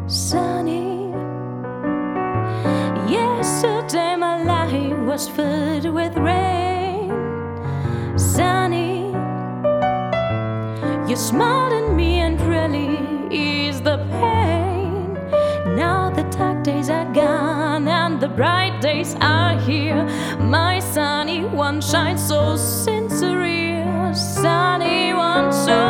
Sunny, yesterday my life was filled with rain. Sunny, you smiled at me and really eased the pain. Now the dark days are gone and the bright days are here. My sunny one shines so sincere, sunny one so